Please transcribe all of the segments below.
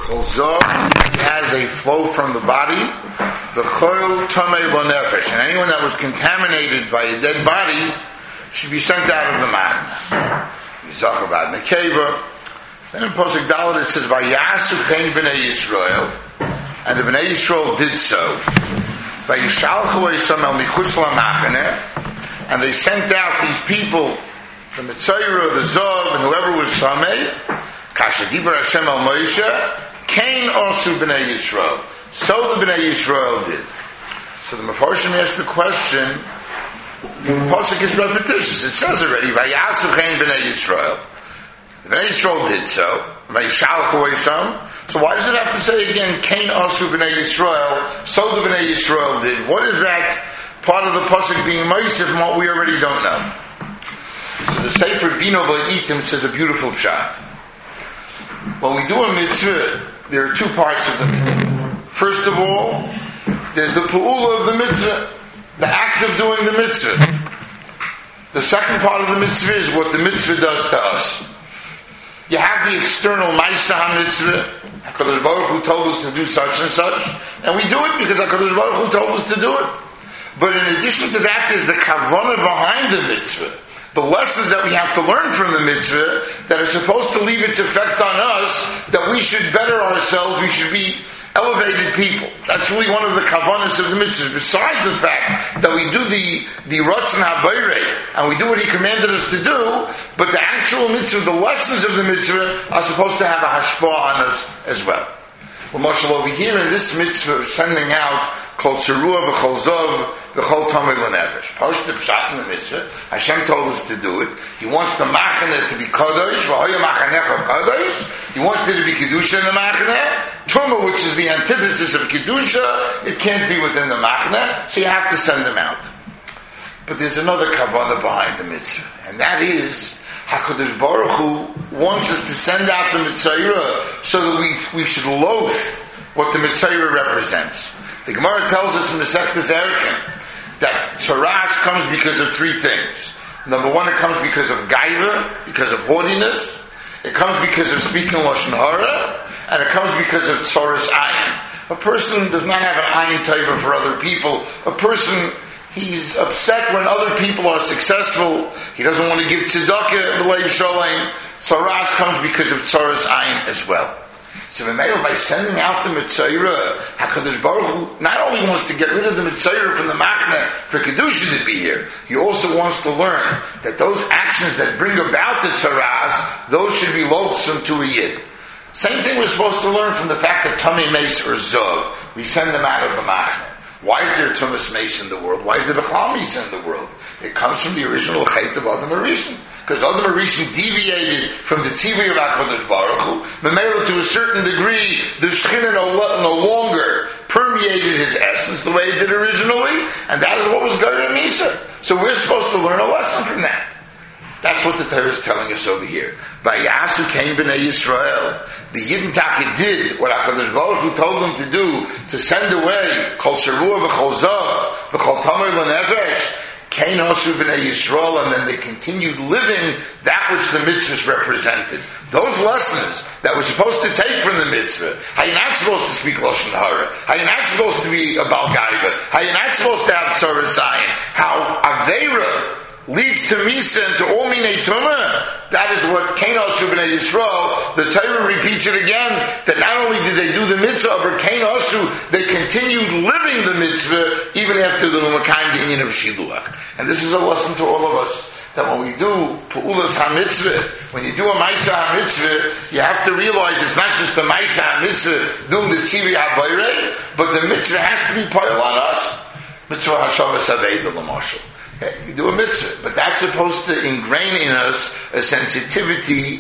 Chol has a flow from the body. The Chol Tamei Lo Nefesh. And anyone that was contaminated by a dead body should be sent out of the Machna. Yizach about Nekeva. Then in Posuk Dalet it says, Vayasu Chen B'nai Yisrael. And the B'nai Yisrael did so. Vayishalchu Eisam El Michutz LaMachane. And they sent out these people from the Tzayra, the Zov, and whoever was Tamei. Kasha Dibar Hashem El Moshe. Kain also B'nai Yisrael. So the B'nai Yisrael did. So the Mefarshim asked the question, the Pasuk is repetitious. It says already, Vayasu Kain B'nai Yisrael. The B'nai Yisrael did so. Vayishalchu Eisam. So why does it have to say again, Kain also B'nai Yisrael? So the B'nai Yisrael did. What is that part of the Pasuk being Mosif and what we already don't know? So the Sefer Bino V'Itim says a beautiful shot. When we do a mitzvah, there are two parts of the mitzvah. First of all, there's the pu'ula of the mitzvah, the act of doing the mitzvah. The second part of the mitzvah is what the mitzvah does to us. You have the external ma'isa ha-mitzvah. HaKadosh Baruch Hu told us to do such and such, and we do it because HaKadosh Baruch Hu told us to do it. But in addition to that, there's the kavanah behind the mitzvah. The lessons that we have to learn from the mitzvah that are supposed to leave its effect on us, that we should better ourselves, we should be elevated people. That's really one of the kavanas of the mitzvah. Besides the fact that we do the Ratzon HaBayrei, and we do what he commanded us to do, but the actual mitzvah, the lessons of the mitzvah are supposed to have a hashpah on us as well. Well, Moshe, over here in this mitzvah of sending out Kol Tzarua v'Chol Zov v'Chol Tamei Lo Nefesh. Post the pshat in the mitzvah. Hashem told us to do it. He wants the Machane to be Kodesh. V'hoya Machanecha Kodesh. He wants there to be Kedusha in the Machane. Tumah, which is the antithesis of Kedusha, it can't be within the Machane, so you have to send them out. But there's another kavanah behind the mitzvah, and that is HaKadosh Baruch Hu wants us to send out the Mitzayra so that we should loathe what the Mitzayra represents. The Gemara tells us in the Masechtas Erechim that tzaras comes because of three things. Number one, it comes because of gaiva, because of haughtiness. It comes because of speaking Lashon Hara, and it comes because of tzaras ayin. A person does not have an ayin taiva for other people. A person, he's upset when other people are successful. He doesn't want to give tzedakah, b'leiv sholem. Tzaras comes because of tzaras ayin as well. So by sending out the Mitzayra, HaKadosh Baruch Hu not only wants to get rid of the Mitzayra from the Machna for Kedusha to be here, he also wants to learn that those actions that bring about the Tzaras, those should be loathsome to a Yid. Same thing we're supposed to learn from the fact that Tamei Meis or Zov, we send them out of the Machna. Why is there Tumas Meis in the world? Why is there Bechal Meis in the world? It comes from the original Chet of Adam HaRishon. Because Adam HaRishon deviated from the Tzivui of HaKadosh Baruch Hu. Memela, to a certain degree, the Shekhinah no longer permeated his essence the way it did originally, and that is what was Geirah Misa. So we're supposed to learn a lesson from that. That's what the Torah is telling us over here. Vayasu Kain B'nai Yisrael. The Yidden Taka did what HaKadosh Baruch Hu told them to do, to send away Kol Sharua v'Chol Zav v'Chol Tamei Lo Nefesh. Kain Osu B'nai Yisrael, and then they continued living that which the mitzvahs represented. Those lessons that we're supposed to take from the mitzvah. How you're not supposed to speak Lashon Hara. How you're not supposed to be a Bal Gaiva. How you're not supposed to have Tzaras Ayin. How Aveira leads to Misa and to all Minei Tumah. That is what Kain Osu B'nai Yisrael, the Torah repeats it again, that not only did they do the mitzvah, but Kain Osu, they continued living the mitzvah even after the L'makayim the Inyan of Shiluach. And this is a lesson to all of us, that when we do Pu'ulas HaMitzvah, when you do a Maisa HaMitzvah, you have to realize it's not just the Maisa HaMitzvah doing the Tzivui HaBayrei, but the mitzvah has to be piled on us. Mitzvah HaShavas HaVeidah L'Mashal. Okay, you do a mitzvah, but that's supposed to ingrain in us a sensitivity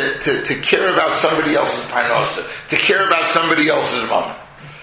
to care about somebody else's parnasa, to care about somebody else's moment.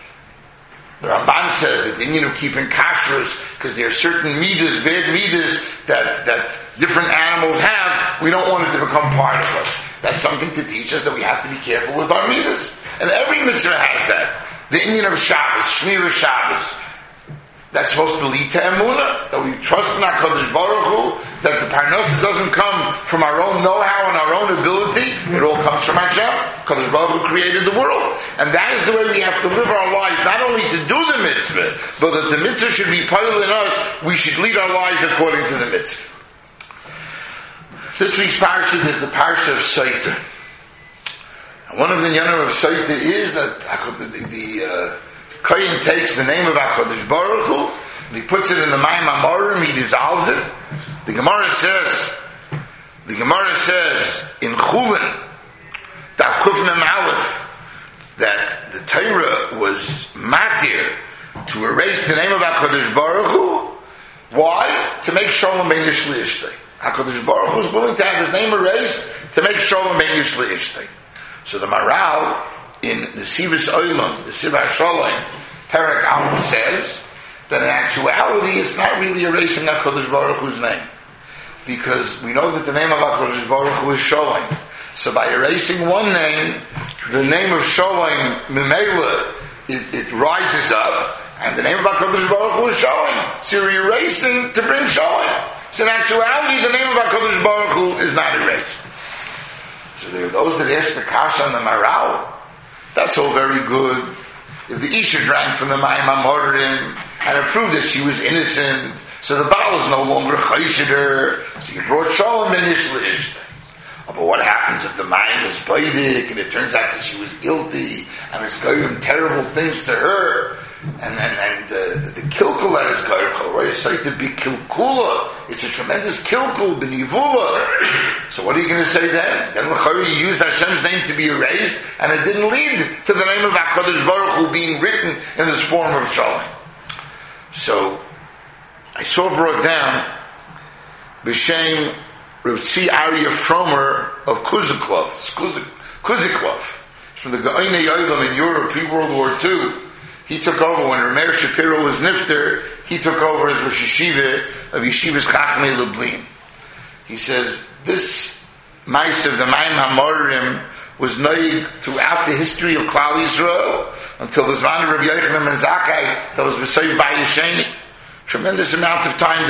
The Ramban says that the Indian of keeping kashrus, because there are certain midas, bad midas, that different animals have, we don't want it to become part of us. That's something to teach us that we have to be careful with our midas. And every mitzvah has that. The Indian of Shabbos, Shmira Shabbos, That's supposed to lead to emunah, that we trust in HaKadosh Baruch Hu, that the parnasa doesn't come from our own know-how and our own ability, it all comes from Hashem. HaKadosh Baruch Hu created the world. And that is the way we have to live our lives, not only to do the mitzvah, but that the mitzvah should be piled in us, we should lead our lives according to the mitzvah. This week's parsha is the parsha of Saita. One of the yanim of Saita is that the Kohen takes the name of HaKadosh Baruch Hu, and he puts it in the Mayim HaMorim, he dissolves it. The Gemara says in Chulin, Daf Kuf Mem Aleph, that the Torah was matir to erase the name of HaKadosh Baruch Hu. Why? To make Shalom Bein Ish L'Ishtei. HaKadosh Baruch Hu was willing to have his name erased to make Shalom Bein Ish L'Ishtei. So the Maral in the Sivas Olam, the Siva Shalom, Perek Aleph says that in actuality it's not really erasing HaKadosh Baruch Hu's name, because we know that the name of HaKadosh Baruch Hu is Shalom. So by erasing one name, the name of Shalom Mimela, it rises up, and the name of HaKadosh Baruch Hu is Shalom. So you're erasing to bring Shalom. So in actuality, the name of HaKadosh Baruch Hu is not erased. So there are those that ask the kasha on the Maral. That's all very good. If the Isha drank from the Mayim HaMorim and it proved that she was innocent, so the Baal is no longer chayshid her, so you brought Shalom and Ish L'Ishtei. But what happens if the Mayim is baidik and it turns out that she was guilty and it's going terrible things to her? And the kilkul that is garkul, right? It's like to be kilkula. It's a tremendous kilkul, b'nivula. So what are you going to say then? Then l'chari, you used Hashem's name to be erased, and it didn't lead to the name of HaKadosh Baruch Hu being written in this form of Shalom. So I saw brought down b'shem Rav Tzvi Aryeh Fromer of Kuziklov. Kuziklov. It's from the Gaonei Olam in Europe, pre-World War II. He took over when Rameir Shapiro was nifter. He took over as Rosh Yeshiva of Yeshivas Chachmei Lublin. He says this mice of the Mayim HaMorim was noig throughout the history of Klal Yisrael until the Zman of Rabbi Yochanan ben Zakkai that was B'Sayv Bayesheni. Tremendous amount of time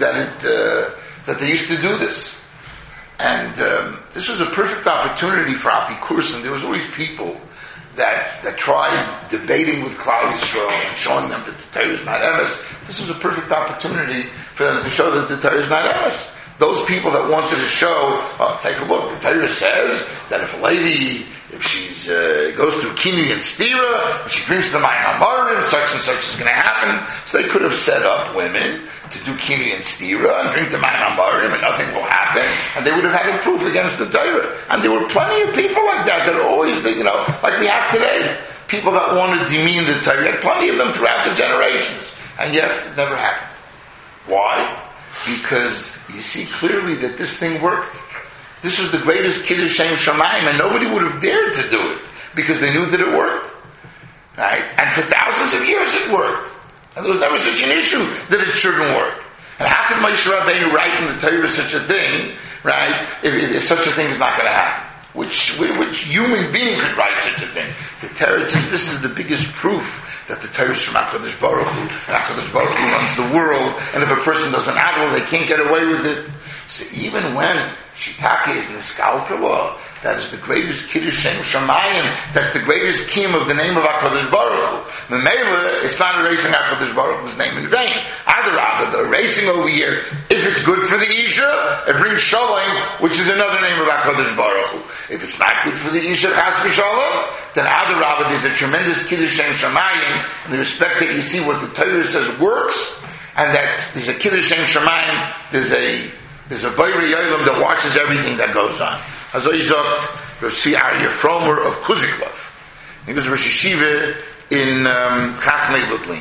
that they used to do this. And this was a perfect opportunity for Apikursim. There was always people that tried debating with Klal Yisrael and showing them that the Torah is not emes. This was a perfect opportunity for them to show that the Torah is not emes. Those people that wanted to show, take a look, the Torah says that if a lady, if she's goes through Kinui and Stira, if she drinks the Mayim HaMorim, such and such is going to happen. So they could have set up women to do Kinui and Stira and drink the Mayim HaMorim and nothing will happen, and they would have had a proof against the Torah. And there were plenty of people like that are always, like we have today, people that want to demean the Torah. We had plenty of them throughout the generations, and yet it never happened. Why? Because you see clearly that this thing worked. This was the greatest Kiddush Shem Shamayim, and nobody would have dared to do it because they knew that it worked. Right? And for thousands of years it worked. And there was never such an issue that it shouldn't work. And how could Moshe Rabbeinu write in the Torah such a thing, right, if such a thing is not going to happen? Which human being could write such a thing? The Torah says this is the biggest proof that the Torah is from HaKadosh Baruch Hu, and HaKadosh Baruch Hu runs the world, and if a person doesn't have it, they can't get away with it. So even when Shitake is in the Skalka law, that is the greatest Kiddush Shem Shamayim, that's the greatest kiyum of the name of HaKadosh Baruch Hu. Memela, it's not erasing HaKadosh Baruch Hu's name in vain. Adarabah, the erasing over here, if it's good for the Isha, it brings Shalom, which is another name of HaKadosh Baruch Hu. If it's not good for the Isha, Chas v'Shalom, then Adarabah, there's a tremendous Kiddush Shem Shamayim, in the respect that you see what the Torah says works, and that there's a Kiddush Shem Shamayim, there's a Boirei Olam that watches everything that goes on. As I sagt, Rav Tzvi Aryeh Fromer of Kuziklov. He was Rosh Yeshiva in Chachmei Lublin.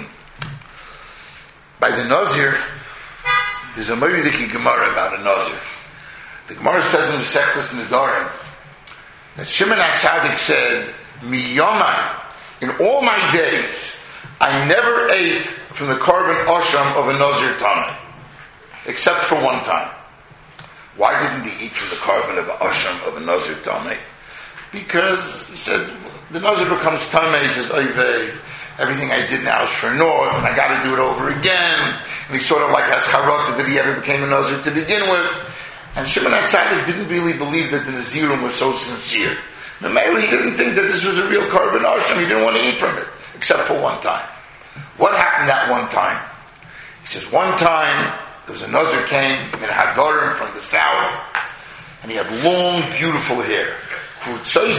By the Nazir, there's a Moridiki Gemara about a Nazir. The Gemara says in the Sechtas Nedarim that Shimon HaTzadik said, Miyomai, in all my days, I never ate from the korban Osham of a Nazir Tamei, except for one time. Why didn't he eat from the korban of Osham of a Nazir Tamei? Because, he said, the Nazir becomes Tamei, he says, Oy vey, Everything I did now is for naught, and I got to do it over again. And he sort of like has charata that he ever became a Nazir to begin with. And Shimon HaTzadik didn't really believe that the Nazirim was so sincere. No matter, he didn't think that this was a real korban asham. He didn't want to eat from it, except for one time. What happened that one time? He says, one time, there was a Nazir came, in Hadorim from the south, and he had long, beautiful hair. He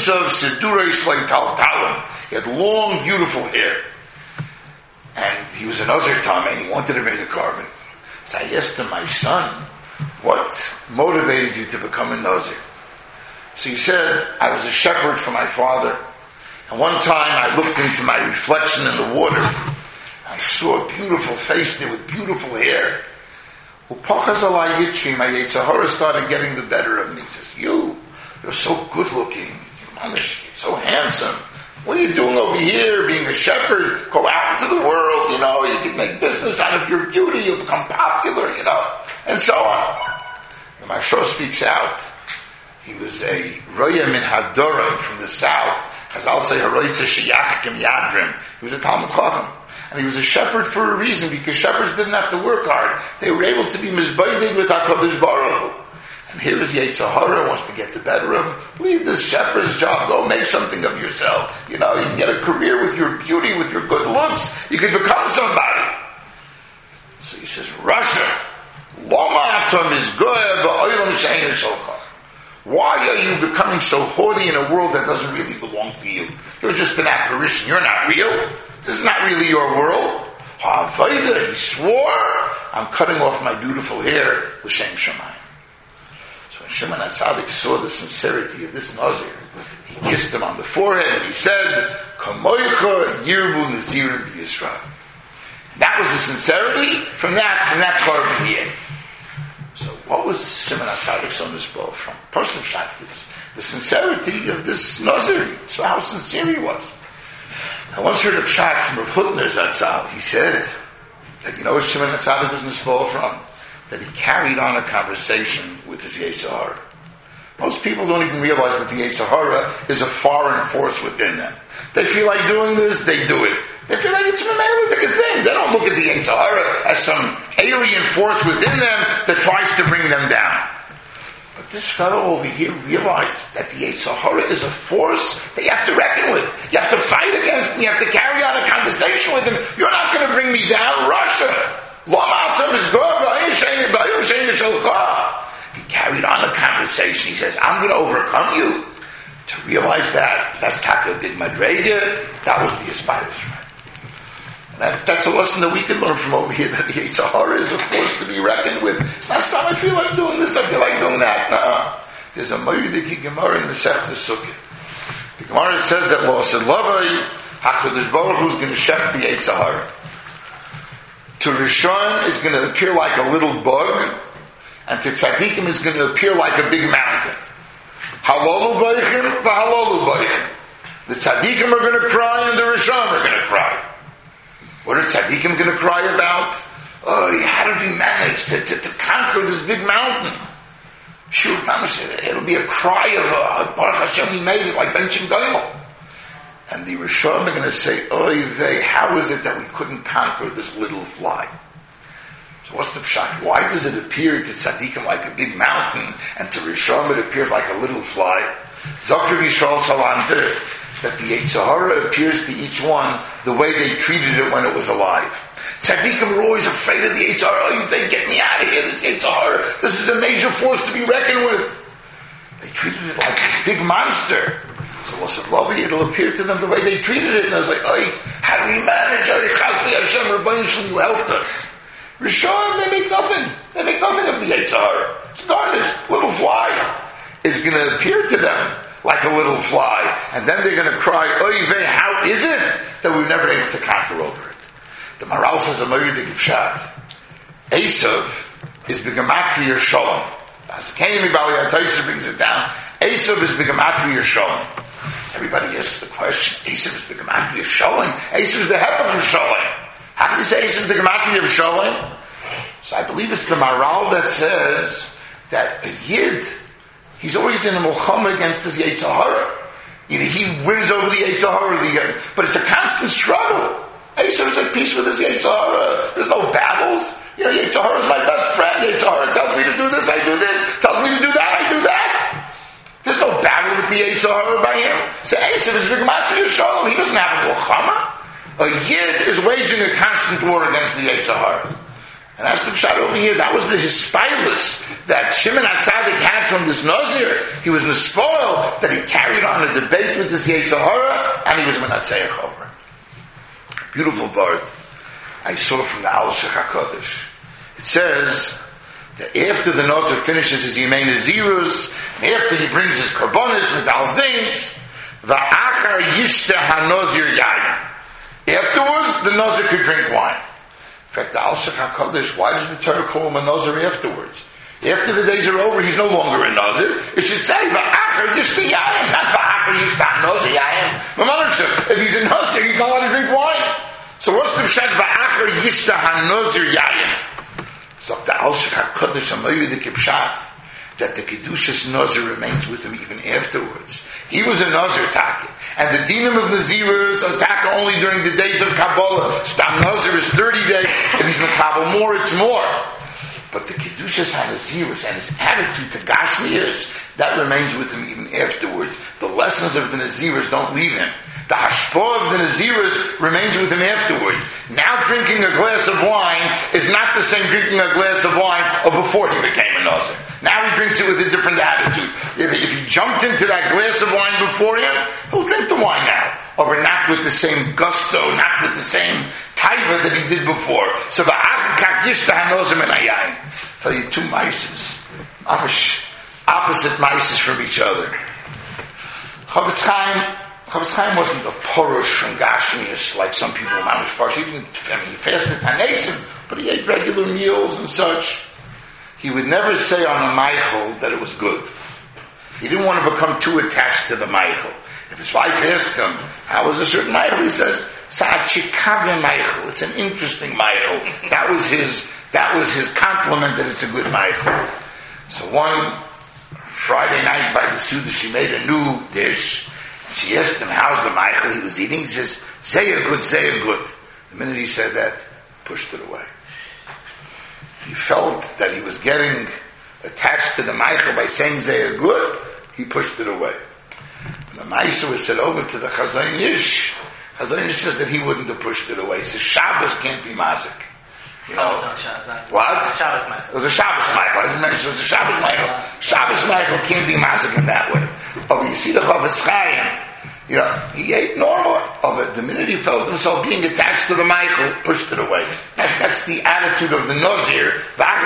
had long, beautiful hair. And he was a Nazir Tameh, and he wanted to make a korban. So I asked him, my son, what motivated you to become a Nazir? So he said, I was a shepherd for my father. And one time I looked into my reflection in the water. I saw a beautiful face there with beautiful hair. My Yetzer Hara started getting the better of me. He says, you're so good looking. You're so handsome. What are you doing over here, being a shepherd? Go out into the world, you can make business out of your beauty, you'll become popular, and so on. The Maharsha speaks out. He was a Roya min Hadorim from the south. Chazal say, Haroitza Sheyachim Yadrim. He was a Talmud Chacham. And he was a shepherd for a reason, because shepherds didn't have to work hard. They were able to be mizbaidig with HaKadosh Baruch Hu. And here is Yetzer Hara, wants to get the better of him. Leave this shepherd's job, go make something of yourself. You can get a career with your beauty, with your good looks. You could become somebody. So he says, Russia, Lama Atom is good, but Olam Shein Shalcha. Why are you becoming so haughty in a world that doesn't really belong to you? You're just an apparition. You're not real. This is not really your world. He swore, I'm cutting off my beautiful hair, L'Shem Shamayim. So when Shimon HaTzadik saw the sincerity of this Nazir, he kissed him on the forehead and he said, Kamoicha Yirbu Nazirim B'Yisrael. That was the sincerity from that korban he ate. So what was Shimon HaTzadik so misbought from? Personal shot, the sincerity of this Nazir. So how sincere he was. I once heard a shot from Rav Hutner Zatzal. He said that what Shimon HaTzadik was misbought from? That he carried on a conversation with his Yetzer Hara. Most people don't even realize that the Yetzer Hara is a foreign force within them. They feel like doing this, they do it. They feel like it's a good thing. They don't look at the Yetzer Hara as some alien force within them that tries to bring them down. But this fellow over here realized that the Yetzer Hara is a force that you have to reckon with. You have to fight against him. You have to carry on a conversation with him. You're not going to bring me down, Russia. He carried on a conversation. He says, I'm going to overcome you. To realize that's Taka Big Madrega, that was the establishment. That's a lesson that we can learn from over here, that the Yetzer Hara is a force to be reckoned with. It's not time I feel like doing this, I feel like doing that. There's a Moediki Gemara in the Masechta Sukkah. The Gemara says that L'Aseh Lavai, HaKadosh Baruch Hu is going to shech the Yetzer Hara. To Rishon is going to appear like a little bug, and to Tzadikim is going to appear like a big mountain. Halolu Beichim, V'halolu Beichim. The Tzadikim are going to cry, and the Rishon are going to cry. What are Tzadikim going to cry about? How did we manage to conquer this big mountain? Sure, it'll be a cry of Baruch Hashem, we made it, like Ben Shem Gomel. And the Rishon are going to say, oy vey, how is it that we couldn't conquer this little fly? So what's the pshat? Why does it appear to tzaddikim like a big mountain, and to Rishon it appears like a little fly? Zokter Yisrael Salanter, that the Yetzer Hara appears to each one the way they treated it when it was alive. Tzaddikim were always afraid of the Yetzer Hara. Oy vey, get me out of here, this Yetzer Hara. This is a major force to be reckoned with. They treated it like a big monster. So L'Aseh Lavai, it'll appear to them the way they treated it. And I was like, how do we manage? Chasli Hashem, Rabbeinu Shalom, you helped us. Rishon, they make nothing. They make nothing of the Yetzer Hara. It's garbage. Little fly is going to appear to them like a little fly. And then they're going to cry, oy vey, how is it that we were never able to conquer over it? The Maharal says a Moedik Pshat. Esav is B'gematria Shalom. As the Kenya Bali HaTaisa brings it down, Esav is B'gematria Shalom. So everybody asks the question, Esav is B'gematria Shalom? Esav is the Hepech of Shalom. How can you say Esav is the Gematria of Shalom? So I believe it's the Maharal that says that a Yid, he's always in a Mulchama against his Yetzer Hara. Either he wins over the Yetzer Hara or the Yid, but it's a constant struggle. Esav is at peace with his Yetzer Hara. There's no battles. Yetzer Hara is my best friend. Yetzer Hara tells me to do this, I do this. Tells me to do that, I do that. There's no battle with the Yetzer Hara by him. So Esav is B'Gematria Shalom. He doesn't have a Milchama. A Yid is waging a constant war against the Yetzer Hara. And that's the shot over here. That was the hispilus that Shimon HaTzadik had from this Nazir. He was nespoil that he carried on a debate with this Yetzer Hara, and he was Menatzeach over. Beautiful word I saw from the Al Shech HaKadosh. It says that after the Nazir finishes his Yemei Nazirus, and after he brings his Karbonis with Al's names, Va'achar Yishta HaNazir Yayin. Afterwards, the Nazir could drink wine. In fact, the Al Shech HaKadosh, why does the Torah call him a Nazir afterwards? After the days are over, he's no longer a Nazir. It should say, Va'achar Yishta Yayin, not Va'achar Yishta Nazir Yayin. If he's a Nazir, he's not allowed to drink wine. So what's the Pshat Va'achar Yishta HaNazir Yayin? So the Al Shech HaKadosh, Amayri the Kipshat, that the Kedushas Nazir remains with him even afterwards. He was a Nazir Taka. And the Dinim of Nazirus are Taka only during the days of Kabbalah. Stam Nazir is 30 days, and he's Makabal more, it's more. But the Kedushas HaNazirus and his attitude to Gashmias, that remains with him even afterwards. The lessons of the Nazirus don't leave him. The hashpah of the Nazirus remains with him afterwards. Now drinking a glass of wine is not the same drinking a glass of wine of before he became a Nazir. Now he drinks it with a different attitude. If he jumped into that glass of wine beforehand, he'll drink the wine now. Or not with the same gusto, not with the same taiva that he did before. So the tell you two mices. Opposite mices from each other. Chofetz Chaim wasn't a porush from Gashmias like some people mamish farsh. He fasted Tanesim, but he ate regular meals and such. He would never say on a Meichel that it was good. He didn't want to become too attached to the Meichel. If his wife asked him, how was a certain Meichel? He says, Sa'achikave Meichel. It's an interesting Meichel. That was his compliment that it's a good Meichel. So one Friday night by the Suda, she made a new dish. She asked him, how's the Meichel he was eating? He says, say a good. The minute he said that, pushed it away. He felt that he was getting attached to the Meichel by saying Zeh good, he pushed it away. The Meichel was said over to the Chazon Ish. Chazon Ish says that he wouldn't have pushed it away. He says Shabbos can't be mazik. You know what? Shabbos Meichel. It was a Shabbos Meichel. I didn't mention it was a Shabbos Meichel. Shabbos Meichel can't be mazik in that way. But you see the Chofetz Chaim. He ate normal of it. The minute he felt himself being attached to the Meichel, pushed it away. That's the attitude of the Nazir.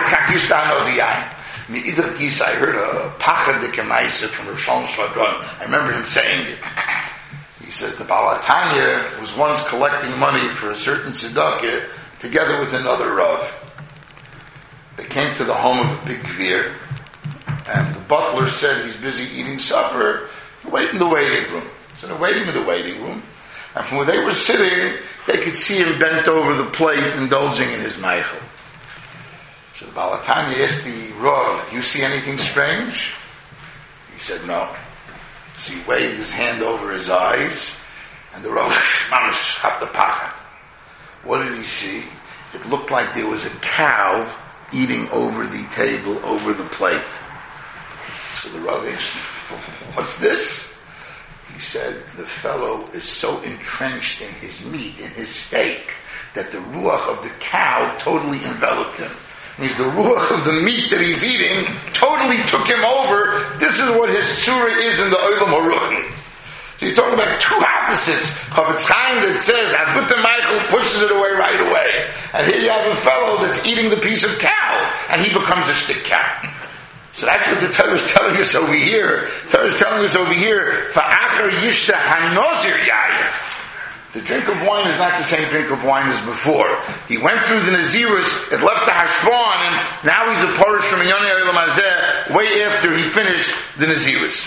I heard a Pachadik Maisa from Rav Shalom Shvadron. I remember him saying it. He says the Baal HaTanya was once collecting money for a certain tzedakah together with another Rav. They came to the home of a big Gvir, and the butler said he's busy eating supper. Wait in the waiting room. So they're waiting in the waiting room, and from where they were sitting, they could see him bent over the plate, indulging in his Meichel. So the Baal HaTanya asked the Rav, "Do you see anything strange?" He said, "No." So he waved his hand over his eyes, and the Rav, mamash, hapta pachat. What did he see? It looked like there was a cow eating over the table, over the plate. So the Rav asked, "What's this?" He said, the fellow is so entrenched in his meat, in his steak, that the ruach of the cow totally enveloped him. It means the ruach of the meat that he's eating totally took him over. This is what his surah is in the Olam HaRuchni. So you're talking about two opposites. Chofetz Chaim that says, Aguta Meichel pushes it away right away. And here you have a fellow that's eating the piece of cow, and he becomes a shtik cow. So that's what the Torah is telling us over here. The Torah is telling us over here, Fa'achar Yishta HaNazir Yair. The drink of wine is not the same drink of wine as before. He went through the Nazirus, it left the Hashbon, and now he's a Porish from Yonei Olam Hazeh, way after he finished the Nazirus.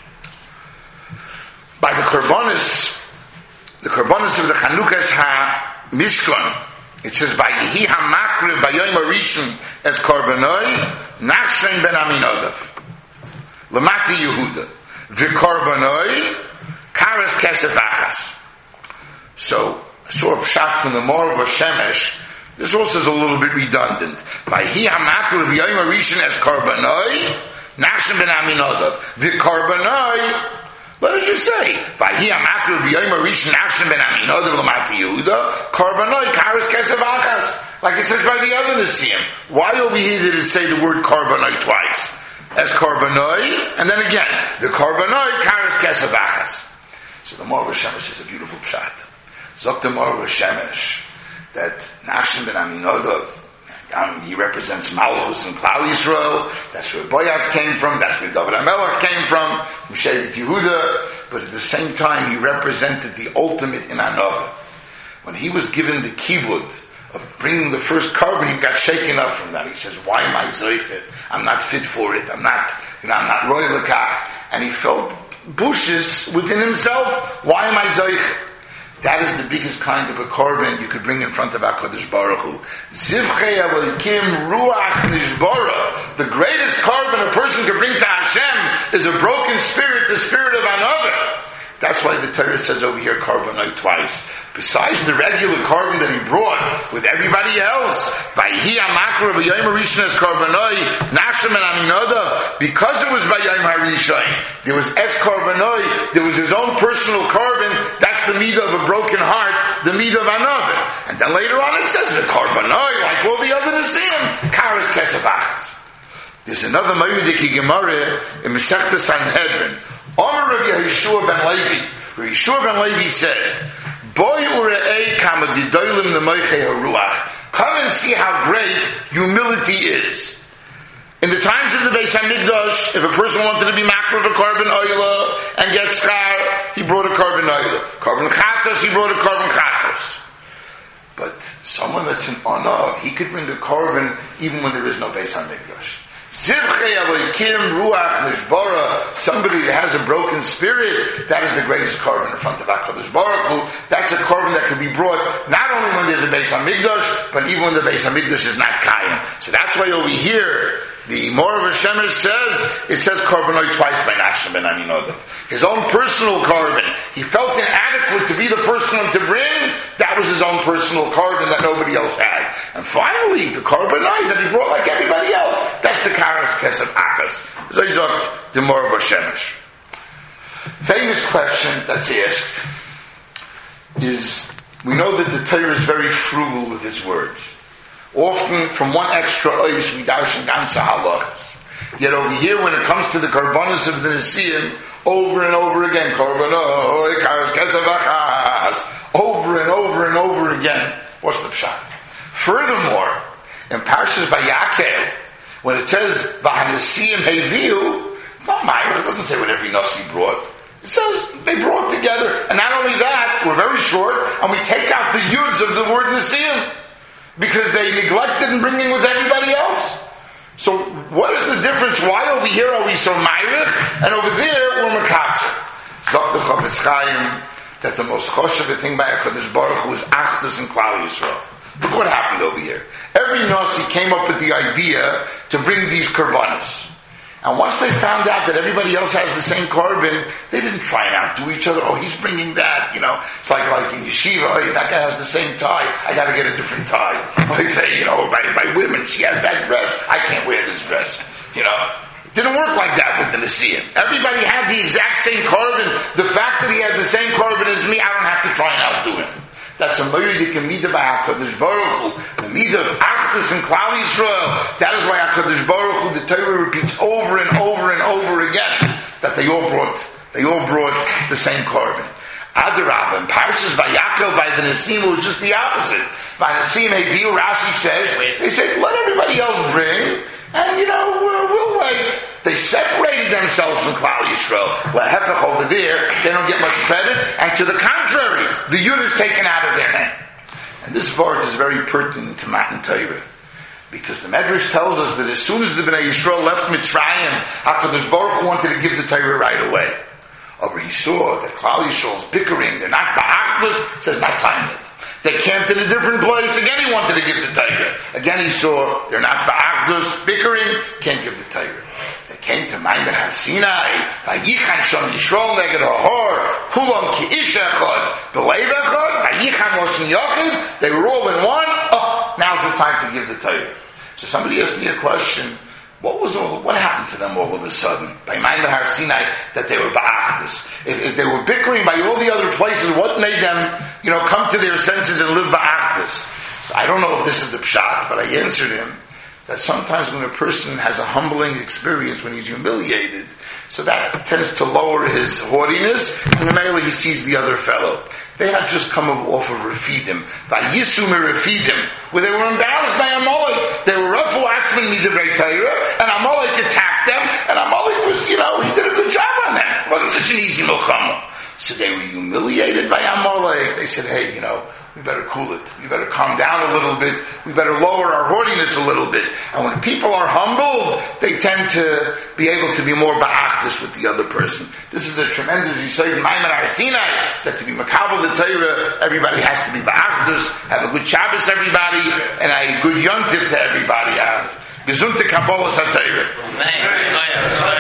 By the Karbonis of the Chanukas HaMishkan, it says, "Vayihi hamakriv b'yom harishon as korbanoi Nachshon ben Aminadav lamati Yehuda v'korbanoi karas kesef achas." So saw a pshat from the Mor of Shemesh. This also is a little bit redundant. Vayhi hamakru b'yom harishon es karbanoi, Nachshon ben Aminadav. The karbanoi, what did you say? Vayhi hamakru b'yom harishon Nachshon ben Aminadav l'mati Yehuda, karbanoi kares kesef achas. Like it says by the other Nesiim. Why over here did it say the word karbanoi twice? As karbanoi, and then again, the karbanoi kares kesef achas. So the Mor of Shemesh is a beautiful pshat. Zok the Mor of Shemesh that Nachshon ben Aminadav, he represents Malchus and Klal Yisrael. That's where Boaz came from. That's where David HaMelech came from Shevet Yehuda. But at the same time, he represented the ultimate in Anova. When he was given the kibud of bringing the first carbon, he got shaken up from that. He says, "Why am I zoifet? I'm not fit for it. I'm not roy lekach." And he felt bushes within himself. Why am I zoich? That is the biggest kind of a korban you could bring in front of HaKadosh Baruch Hu. Zivchei Elokim Ruach Nishbara. The greatest korban a person could bring to Hashem is a broken spirit, the spirit of another. That's why the Torah says over here karbanoi twice. Besides the regular korban that he brought with everybody else, Vayhi hamakru b'yom harishon es karbanoi, Nachshon ben Aminadav, because it was by Yom Harishon, there was es karbanoi, there was his own personal korban. That's the midah of a broken heart, the midah of another. And then later on it says the karbanoi, like all the other Nesiim, kares kesef achas. There's another Moediki Gemara in Masechta Sanhedrin. Omer Rav Yehoshua ben Levi. Rav Yehoshua ben Levi said, "Boy ure'ei kama gidolim nemoichei haruach." Come and see how great humility is. In the times of the Beis Hamikdash, if a person wanted to be makar of a korban oila and get schar, he brought a korban oila. Korban chatos, he brought a korban chatos. But someone that's in honor, he could bring the korban even when there is no Beis Hamikdash. Zivchei Elokim Ruach Nishbara, somebody that has a broken spirit, that is the greatest korban in front of HaKadosh Baruch Hu. That's a korban that can be brought not only when there's a Beis Hamikdash, but even when the Beis Hamikdash is not Kayim. So that's why over here, the Mor of Shemesh says korbanoi twice by Nachshon ben Aminadav. His own personal korban. He felt inadequate to be the first one to bring. That was his own personal korban that nobody else had. And finally, the korbanoi that he brought like everybody else, that's the kares kesef achas. Zayzot, the Mor of Shemesh. Famous question that's asked is, we know that the Torah is very frugal with its words. Often, from one extra ois, we darshan ganze halachas. Yet over here, when it comes to the karbanos of the Nesiim, over and over again, karbanoi, kares kesef achas, over and over and over again. What's the pshat? Furthermore, in Parshas Vayakel, when it says v'hanesiim heviu, it's not mine. It doesn't say what every nasi brought. It says they brought together, and not only that, we're very short, and we take out the yuds of the word Nesiim because they neglected in bringing with everybody else. So, what is the difference? Why over here are we so ma'irich, and over there we're mekatzer? Zok the Chofetz Chaim that the most choshev thing by HaKadosh Baruch Hu is achdus and Klal Yisrael. Look what happened over here. Every nasi came up with the idea to bring these korbanos. And once they found out that everybody else has the same korban, they didn't try and outdo each other. Oh, he's bringing that, It's like in yeshiva, oh, that guy has the same tie. I gotta get a different tie. By women, she has that dress. I can't wear this dress. It didn't work like that with the Nesiim. Everybody had the exact same korban. The fact that he had the same korban as me, I don't have to try and outdo him. That's a moedik midah by HaKadosh Baruch Hu, the midah of achdus and Klal Yisrael. That is why HaKadosh Baruch Hu, the Torah repeats over and over and over again that they all brought the same korban. Adarab and Parshas Vayakel by the Nesiim, it was just the opposite. By Nesiim Heviu, Rashi says, they said, let everybody else bring, and we'll wait. They separated themselves from Klal Yisrael. Lehepech over there, they don't get much credit, and to the contrary, the yud is taken out of their name. And this verse is very pertinent to Matan Torah, because the Medrash tells us that as soon as the Bnei Yisrael left Mitzrayim, HaKadosh Baruch Hu wanted to give the Torah right away. But he saw that Klal Yisrael's bickering, they're not ba'achmas, says not time yet. They camped in a different place, again he wanted to give the Torah. Again he saw, they're not ba'achmas, bickering, can't give the Torah. They came to Ma'amer Har Sinai, vayichan sham Yisrael neged ha'hor, kulam ki ish echad, b'leiv echad, Vayicham Moshe Yochid, they were all in one. Oh, now's the time to give the Torah. So somebody asked me a question. What happened to them all of a sudden? By Maimon Har Sinai, that they were ba'achdus. If they were bickering by all the other places, what made them, come to their senses and live ba'achdus? So I don't know if this is the pshat, but I answered him that sometimes when a person has a humbling experience, when he's humiliated, so that tends to lower his haughtiness, and immediately he sees the other fellow. They had just come off of Refidim, Vayisu Refidim, where they were embarrassed by Amalek. They were Rafu Atzman Midivrei Torah, and Amalek attacked them, and Amalek was, he did a good job on them. It wasn't such an easy milchama. So they were humiliated by Amalek. They said, hey, we better cool it. We better calm down a little bit. We better lower our haughtiness a little bit. And when people are humbled, they tend to be able to be more ba'achdus with the other person. This is a tremendous yisod in Maimon Har Sinai, that to be makabel the Torah, everybody has to be ba'achdus. Have a good Shabbos, everybody, and a good yontif to everybody. Gesundte Kabbalas HaTorah. Amen.